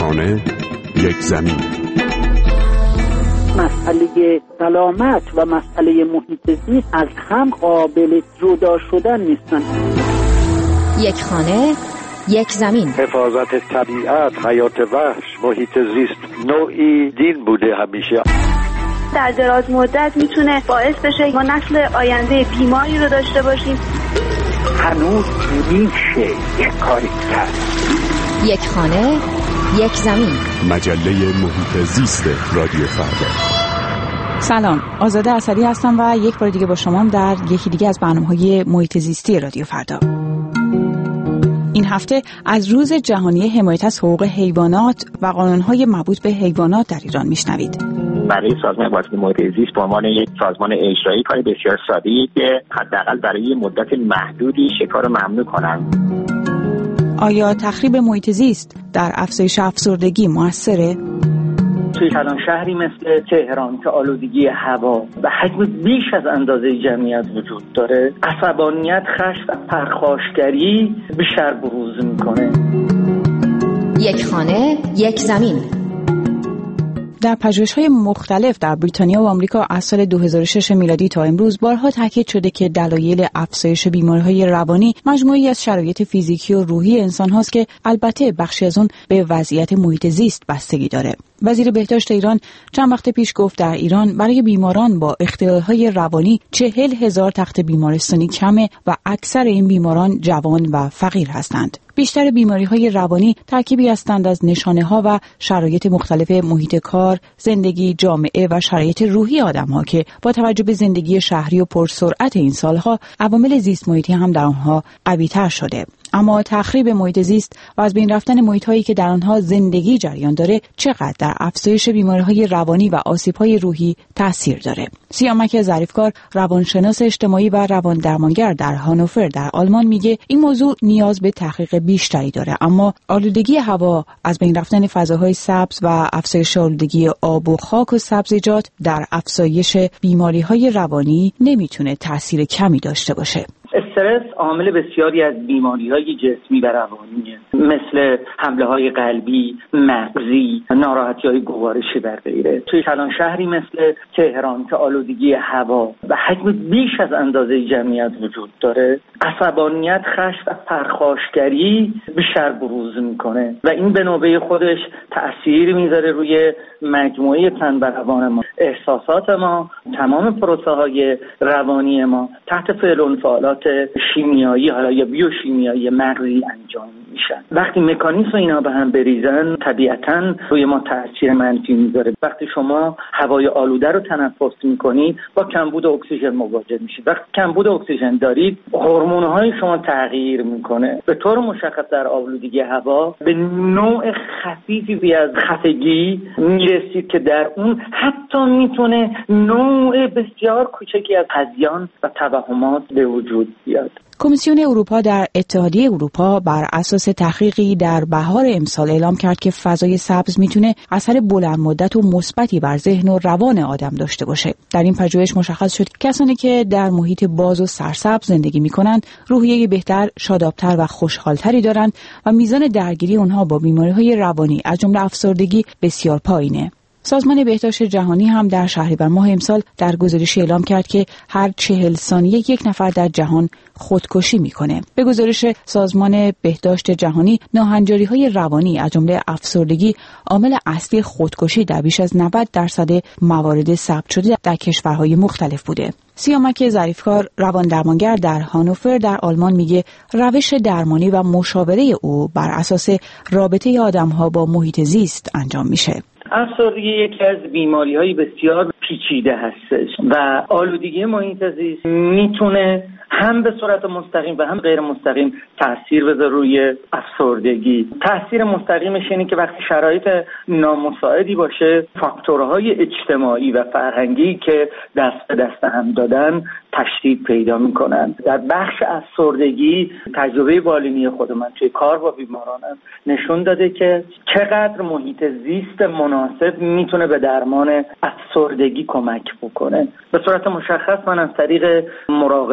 خانه، یک زمین. مسئله سلامت و مسئله محیط زیست از هم قابل جدا شدن نیستن. یک خانه، یک زمین. حفاظت طبیعت، حیات وحش، محیط زیست نوعی دین بوده همیشه. در دراز مدت میتونه باعث بشه ما نسل آینده بیماری رو داشته باشیم. هنوز میشه یک کاری کرد. یک خانه، یک زمین. مجله محیط زیست رادیو فردا. سلام، آزاده اصلی هستم و یک بار دیگه با شما در یکی دیگه از برنامه‌های محیط زیستی رادیو فردا. این هفته از روز جهانی حمایت از حقوق حیوانات و قانون‌های مربوط به حیوانات در ایران میشنوید. برای سازمان حفاظت محیط زیست به عنوان یک سازمان اجرایی کار بسیار ساده‌ای که حداقل برای مدت محدودی شکار رو ممنوع کنند. آیا تخریب محیط زیست در افزایش افسردگی موثره؟ توی کلان شهری مثل تهران که آلودگی هوا به حجم بیش از اندازه جمعیت وجود داره، عصبانیت، خشم و پرخاشگری بیشتر بروز میکنه. یک خانه، یک زمین. در پژوهش‌های مختلف در بریتانیا و آمریکا از سال 2006 میلادی تا امروز بارها تاکید شده که دلایل افزایش بیماری‌های روانی مجموعه‌ای از شرایط فیزیکی و روحی انسان هاست که البته بخشی از اون به وضعیت محیط زیست بستگی داره. وزیر بهداشت ایران چند وقت پیش گفت در ایران برای بیماران با اختلال‌های روانی 40,000 تخت بیمارستانی کمه و اکثر این بیماران جوان و فقیر هستند. بیشتر بیماری‌های روانی ترکیبی هستند از نشانه‌ها و شرایط مختلف محیط کار، زندگی، جامعه و شرایط روحی آدم‌ها که با توجه به زندگی شهری و پرسرعت این سال‌ها عوامل زیست محیطی هم در آنها قوی‌تر شده. اما تخریب محیط زیست و از بین رفتن محیط‌هایی که در آنها زندگی جریان داره چقدر در افزایش بیماری‌های روانی و آسیب‌های روحی تاثیر داره؟ سیامک ظریفکار، روانشناس اجتماعی و روان درمانگر در هانوفر در آلمان میگه این موضوع نیاز به تحقیق بیشتری داره، اما آلودگی هوا، از بین رفتن فضاهای سبز و افزایش آلودگی آب و خاک و سبزیجات در افزایش بیماری‌های روانی نمیتونه تاثیر کمی داشته باشه. استرس عامل بسیاری از بیماری‌های جسمی و روانیه، مثل حمله‌های قلبی، مغزی، ناراحتی‌های گوارشی و غیره. توی کلان شهری مثل تهران که آلودگی هوا به حجم بیش از اندازه جمعیت وجود داره، عصبانیت، خشم و پرخاشگری بیشتر بروز میکنه و این به نوبه خودش تأثیر میذاره روی مجموعه تن و روان ما. احساسات ما، تمام پروسه‌های روانی ما تحت فعل و فعالات شیمیایی حالا یا بیوشیمیایی مغزی انجام میشن. وقتی مکانیزم اینا به هم بریزن طبیعتاً روی ما تاثیر منفی میذاره. وقتی شما هوای آلوده رو تنفس میکنید با کمبود اکسیژن مواجه میشید. وقتی کمبود اکسیژن دارید هورمون‌های شما تغییر میکنه. به طور مشخص در آلودگی هوا به نوع خفیفی از خفگی میرسید که در اون حتی میتونه نوع بسیار کوچکی از هذیان و توهمات به وجود بیاد. کمیسیون اروپا در اتحادیه اروپا بر اساس تحقیقی در بهار امسال اعلام کرد که فضای سبز میتونه اثر بلند مدت و مثبتی بر ذهن و روان آدم داشته باشه. در این پژوهش مشخص شد کسانی که در محیط باز و سرسبز زندگی میکنند روحیه بهتر، شادابتر و خوشحالتری دارند و میزان درگیری اونها با بیماری‌های روانی از جمله افسردگی بسیار پایینه. سازمان بهداشت جهانی هم در شهریور ماه امسال در گزارشی اعلام کرد که هر 40 ثانیه یک نفر در جهان خودکشی میکنه. به گزارش سازمان بهداشت جهانی، ناهنجاری‌های روانی از جمله افسردگی عامل اصلی خودکشی در بیش از 90% موارد ثبت شده در کشورهای مختلف بوده. سیامک ظریفکار، روان درمانگر در هانوفر در آلمان میگه روش درمانی و مشاوره او بر اساس رابطه آدم‌ها با محیط زیست انجام میشه. افسردگی یکی از بیماری‌های بسیار پیچیده هستش و آلودگی محیط زیست میتونه هم به صورت مستقیم و هم غیر مستقیم تاثیر بذاره روی افسردگی. تاثیر مستقیمش اینه که وقتی شرایط نامساعدی باشه، فاکتورهای اجتماعی و فرهنگی که دست به دست هم دادن تشدید پیدا میکنن. در بخش افسردگی تجربه بالینی خود من توی کار با بیمارانم نشون داده که چقدر محیط زیست مناسب میتونه به درمان افسردگی کمک بکنه. به صورت مشخص من از طریق مراقبه یا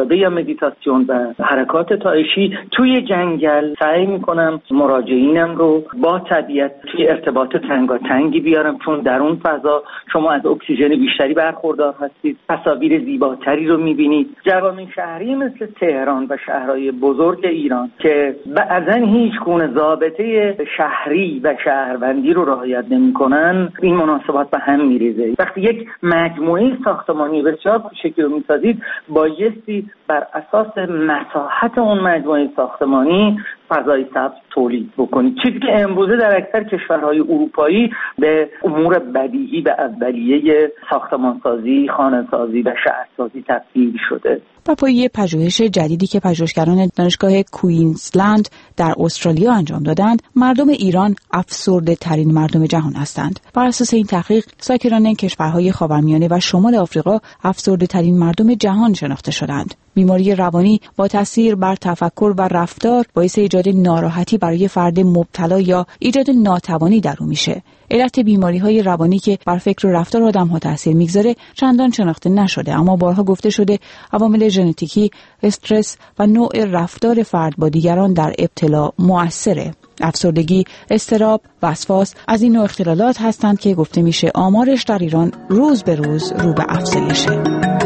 مدیتاسیون و حرکات تایشی توی جنگل سعی میکنم مراجعینم رو با طبیعت توی ارتباط تنگاتنگی بیارم، چون در اون فضا شما از اکسیژن بیشتری برخوردار هستید، تصاویر زیباتری رو میبینید. جوامع شهری مثل تهران و شهرهای بزرگ ایران که بعضن هیچ گونه ضابطه شهری و شهروندی رو رعایت نمیکنن، این مناسبات به هم میریزه. وقتی یک مجموعه ساختمانی بسیار کوچکی رو میسازید، بایستی بر اساس مساحت اون مجموعه ساختمانی فضای سبز تولید بکنید، چیزی که امروزه در اکثر کشورهای اروپایی به امور بدیهی و اولیه ساختمانسازی، خانه‌سازی و شهرسازی تبدیل شده. بر پایه پژوهش جدیدی که پژوهشگران دانشگاه کوینزلند در استرالیا انجام دادند، مردم ایران افسرده ترین مردم جهان هستند. بر اساس این تحقیق، ساکنان کشورهای خاورمیانه و شمال آفریقا افسرده ترین مردم جهان شناخته شدند. بیماری روانی با تاثیر بر تفکر و رفتار باعث ایجاد ناراحتی برای فرد مبتلا یا ایجاد ناتوانی در او میشه. علت بیماری‌های روانی که بر فکر و رفتار آدم‌ها تاثیر میگذاره چندان شناخته نشده، اما بارها گفته شده عوامل ژنتیکی، استرس و نوع رفتار فرد با دیگران در ابتلا مؤثره. افسردگی، اضطراب، وسواس از این نوع اختلالات هستند که گفته میشه آمارش در ایران روز به روز رو به افزایشه.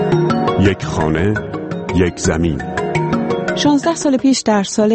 یک خانه، یک زمین. 16 سال پیش در سال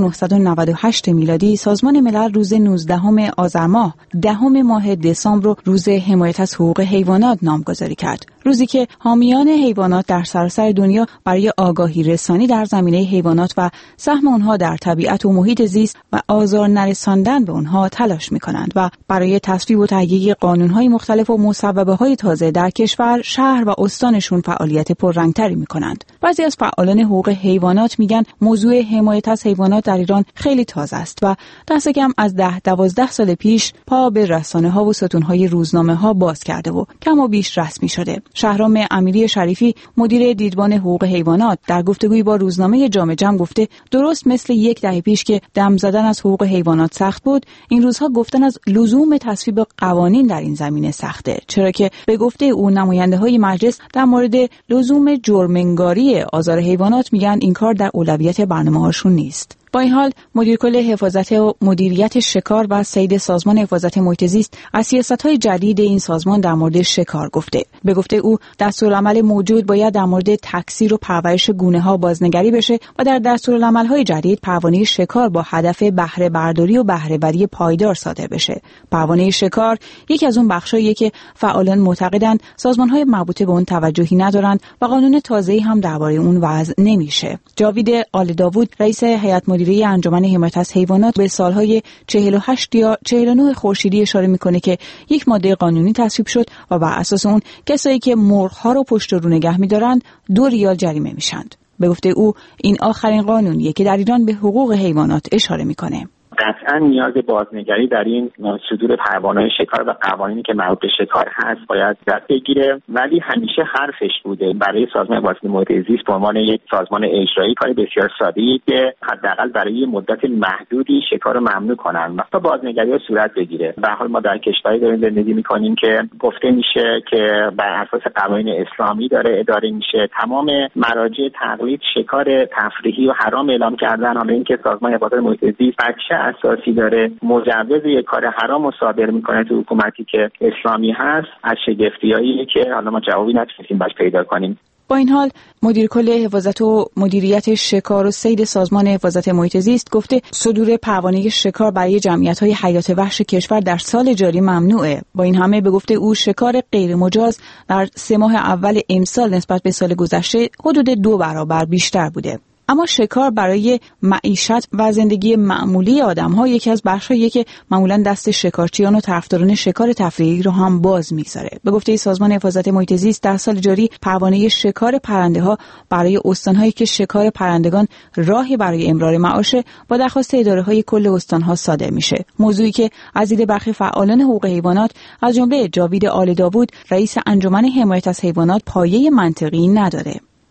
1998 میلادی سازمان ملل روز 19 آذر ماه 10 ماه دسامبر رو روز حمایت از حقوق حیوانات نامگذاری کرد. روزی که حامیان حیوانات در سراسر دنیا برای آگاهی رسانی در زمینه حیوانات و سهم آنها در طبیعت و محیط زیست و آزار نرساندن به آنها تلاش می‌کنند و برای تصویب و تهیه قانون‌های مختلف و مصوبه‌های تازه در کشور، شهر و استانشون فعالیت پررنگتری می‌کنند. بعضی از فعالان حقوق حیوانات میگن موضوع حمایت از حیوانات در ایران خیلی تازه است و دست کم از 10-12 سال پیش پا به رسانه‌ها و ستون‌های روزنامه‌ها باز کرده و کم و بیش رسمی شده. شهرام امیری شریفی، مدیر دیدبان حقوق حیوانات، در گفتگویی با روزنامه جامع جم گفته درست مثل یک دهه پیش که دم زدن از حقوق حیوانات سخت بود، این روزها گفتن از لزوم تصویب قوانین در این زمینه سخته، چرا که به گفته او نماینده‌های مجلس در مورد لزوم جرم‌انگاری آزار حیوانات میگن این کار در اولویت برنامه‌هاشون نیست. با این حال مدیر کل حفاظت و مدیریت شکار و صید سازمان حفاظت محیط زیست از سیاست‌های جدید این سازمان در مورد شکار گفته. به گفته او دستورالعمل موجود باید در مورد تکثیر و پرورش گونه‌ها بازنگری بشه و در دستورالعمل‌های جدید پروانه شکار با هدف بهره برداری و بهره‌وری پایدار صادر بشه. پروانه شکار یکی از اون بخشاییه که فعالان معتقدند سازمان‌های مربوطه به اون توجهی ندارند و قانون تازه‌ای هم درباره اون وضع نمیشه. جاوید آلداوود، رئیس هیئت مدیره انجمن حمایت از حیوانات، به سالهای 48 یا 49 خورشیدی اشاره میکنه که یک ماده قانونی تصویب شد و بر اساس اون کسایی که مرغ‌ها رو پشت رو نگه می‌دارند 2 ریال جریمه میشند. به گفته او این آخرین قانونیه که در ایران به حقوق حیوانات اشاره میکنه. قطعا نیاز بازنگری در این صدور پروانه شکار و قوانینی که مربوط به شکار هست باید صورت بگیره، ولی همیشه حرفش بوده برای سازمان حفاظت محیط زیست به عنوان یک سازمان اجرایی کار بسیار ساده‌ای که حداقل برای مدت محدودی شکار رو ممنوع کنن و تا بازنگری صورت بگیره. به هر حال ما در کشوری داریم زندگی می‌کنیم که گفته میشه که بر اساس قوانین اسلامی داره اداره میشه. تمام مراجع تقلید شکار تفریحی و حرام اعلام کردن، حالا اینکه سازمان حفاظت محیط زیست اساسی داره مجوز یک کار حرام رو صادر میکنه تو حکومتی که اسلامی هست، از شگفتیایی که حالا ما جوابی نتونستیم باش پیدا کنیم. با این حال مدیر کل حفاظت و مدیریت شکار و صید سازمان حفاظت محیط زیست گفته صدور پروانه شکار برای جمعیت‌های حیات وحش کشور در سال جاری ممنوعه. با این همه به گفته او شکار غیر مجاز در 3 ماه اول امسال نسبت به سال گذشته حدود 2 برابر بیشتر بوده. اما شکار برای معیشت و زندگی معمولی آدم‌ها یکی از بخش‌هاییه که معمولاً دست شکارچیان و طرفداران شکار تفریحی رو هم باز می‌گذاره. به گفته سازمان حفاظت محیط زیست در سال جاری پروانه شکار پرنده‌ها برای استان‌هایی که شکار پرندگان راهی برای امرار معاشه با درخواست اداره‌های کل استان‌ها صادر میشه. موضوعی که از دید برخی فعالان حقوق حیوانات از جمله جاوید آلداوود، رئیس انجمن حمایت از حیوانات، پایه منطقی نداره.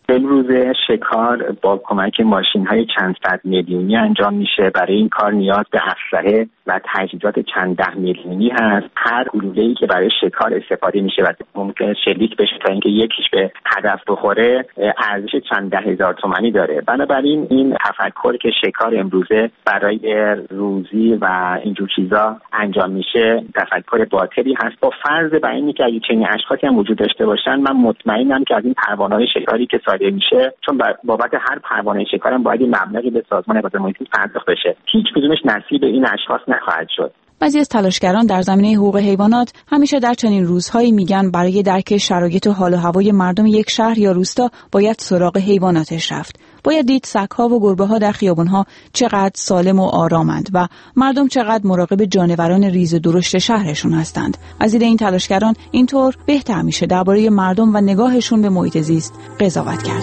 امروزه شکار با کمک ماشین‌های چند صد میلیونی انجام میشه. برای این کار نیاز به اسلحه و تجهیزات چند ده میلیونی هست. هر گلوله‌ای که برای شکار استفاده میشه و ممکنه شلیک بشه تا اینکه یکیش به هدف بخوره ارزش چند ده هزار تومانی داره. بنابراین این تفکر که شکار امروزه برای روزی و اینجور چیزا انجام میشه تفکر باطلی هست. با فرض بر اینکه که اگه چنین اشخاصی هم وجود داشته باشن، من مطمئنم که از این پروانه‌های شکاری که صادر میشه، چون بابت هر پروانه شکار هم باید مبلغی به سازمان حفاظت محیط زیست پرداخت بشه، هیچ کدومش نصیب این اشخاص نخواهد شد. بعضی از تلاشگران در زمینه حقوق حیوانات همیشه در چنین روزهایی میگن برای درک شرایط و حال و هوای مردم یک شهر یا روستا باید سراغ حیواناتش رفت. باید دید سگ‌ها و گربه‌ها در خیابان‌ها چقدر سالم و آرامند و مردم چقدر مراقب جانوران ریز درشت شهرشون هستند. از دید این تلاشگران اینطور بهتر میشه درباره مردم و نگاهشون به محیط زیست قضاوت کرد.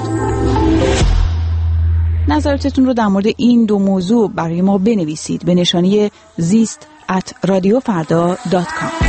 نظراتتون رو در مورد این دو موضوع برای ما بنویسید به نشانی زیست@radiofarda.com.